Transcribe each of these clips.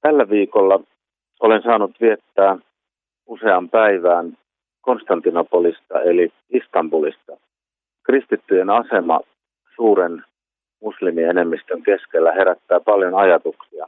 Tällä viikolla olen saanut viettää usean päivään Konstantinopolista eli Istanbulista. Kristittyjen asema suuren muslimienemmistön keskellä herättää paljon ajatuksia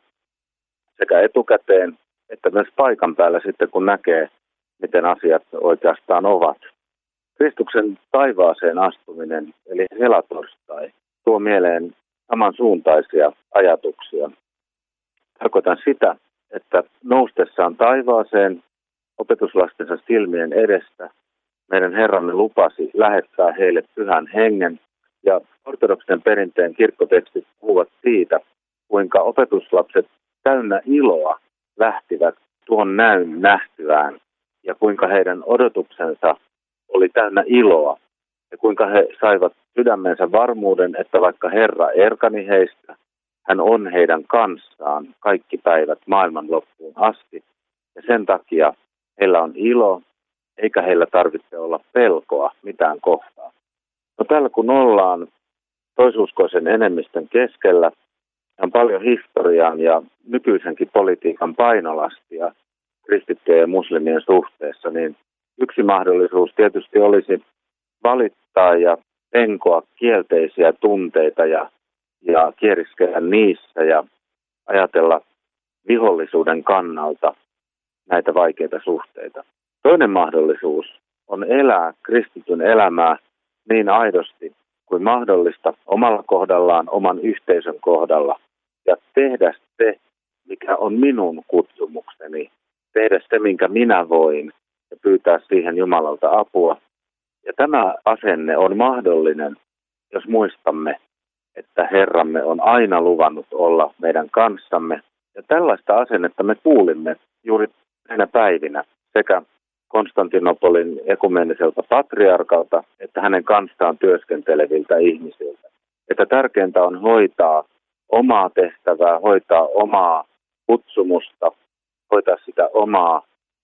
sekä etukäteen että myös paikan päällä sitten, kun näkee, miten asiat oikeastaan ovat. Kristuksen taivaaseen astuminen, eli helatorstai, tuo mieleen samansuuntaisia ajatuksia. Tarkoitan sitä, että noustessaan taivaaseen opetuslastensa silmien edestä meidän Herramme lupasi lähettää heille pyhän hengen, ja ortodoksisen perinteen kirkkotekstit puhuvat siitä, kuinka opetuslapset täynnä iloa lähtivät tuon näyn nähtyään ja kuinka heidän odotuksensa oli täynnä iloa ja kuinka he saivat sydämensä varmuuden, että vaikka Herra erkani heistä, hän on heidän kanssaan kaikki päivät maailman loppuun asti ja sen takia heillä on ilo eikä heillä tarvitse olla pelkoa mitään kohtaa. No täällä kun ollaan toisuskoisen enemmistön keskellä, on paljon historian ja nykyisenkin politiikan painolastia kristittyjen ja muslimien suhteessa, niin yksi mahdollisuus tietysti olisi valittaa ja penkoa kielteisiä tunteita ja kieriskellä niissä ja ajatella vihollisuuden kannalta näitä vaikeita suhteita. Toinen mahdollisuus on elää kristityn elämää niin aidosti kuin mahdollista omalla kohdallaan, oman yhteisön kohdalla ja tehdä se, mikä on minun kutsumukseni, tehdä se, minkä minä voin ja pyytää siihen Jumalalta apua. Ja tämä asenne on mahdollinen, jos muistamme, että Herramme on aina luvannut olla meidän kanssamme. Ja tällaista asennetta me kuulimme juuri näinä päivinä sekä Konstantinopolin ekumeniselta patriarkalta että hänen kanssaan työskenteleviltä ihmisiltä. Että tärkeintä on hoitaa omaa tehtävää, hoitaa omaa kutsumusta, hoitaa sitä omaa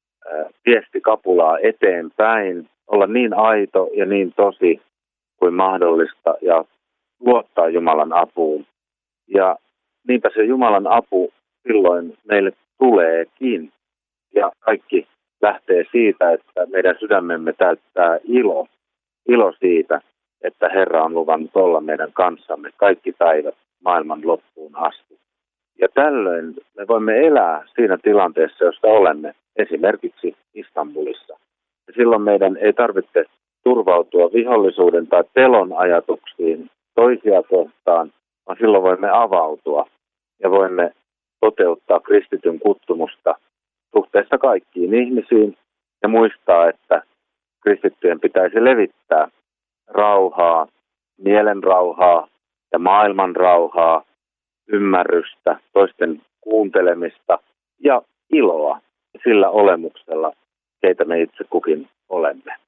viestikapulaa eteenpäin, olla niin aito ja niin tosi kuin mahdollista ja luottaa Jumalan apuun. Ja niinpä se Jumalan apu silloin meille tuleekin. Ja kaikki lähtee siitä, että meidän sydämemme täyttää ilo siitä, että Herra on luvannut olla meidän kanssamme kaikki päivät maailman loppuun asti. Ja tällöin me voimme elää siinä tilanteessa, jossa olemme, esimerkiksi Istanbulissa. Ja silloin meidän ei tarvitse turvautua vihollisuuden tai pelon ajatuksiin toisia kohtaan, vaan silloin voimme avautua ja voimme toteuttaa kristityn kutsumusta suhteessa kaikkiin ihmisiin ja muistaa, että kristittyjen pitäisi levittää rauhaa, mielen rauhaa ja maailman rauhaa, ymmärrystä, toisten kuuntelemista ja iloa sillä olemuksella, keitä me itse kukin olemme.